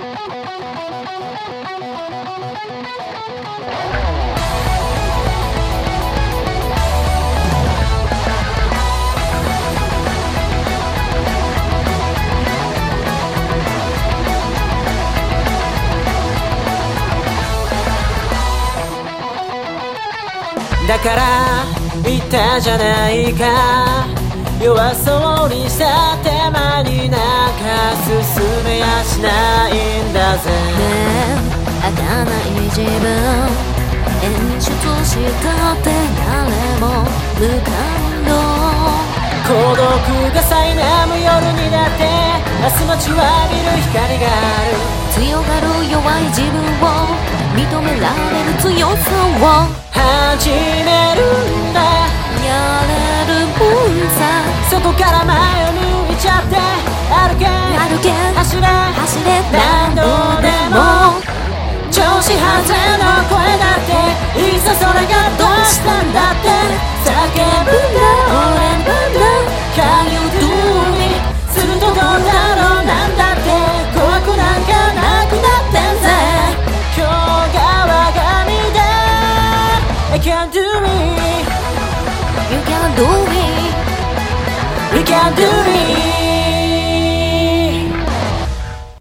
だから言ったじゃないか、弱そうにした手間になんか進めやしないんだぜ。 ねえ儚い自分演出したって誰も無感動。 孤独が苛む夜になって明日待ちわびる光がある。 強がる弱い自分を認められる強さを始めるんだ。 やれるもんさ。 そこから前を向いちゃって歩け走れ何度でも調子外れの声だっていざそれがどうしたんだって叫ぶんだ俺の番だ Can you do me するとどうだろうなんだって怖くなんかなくなってんぜ今日が我が身だ I can do me You can do me We can do me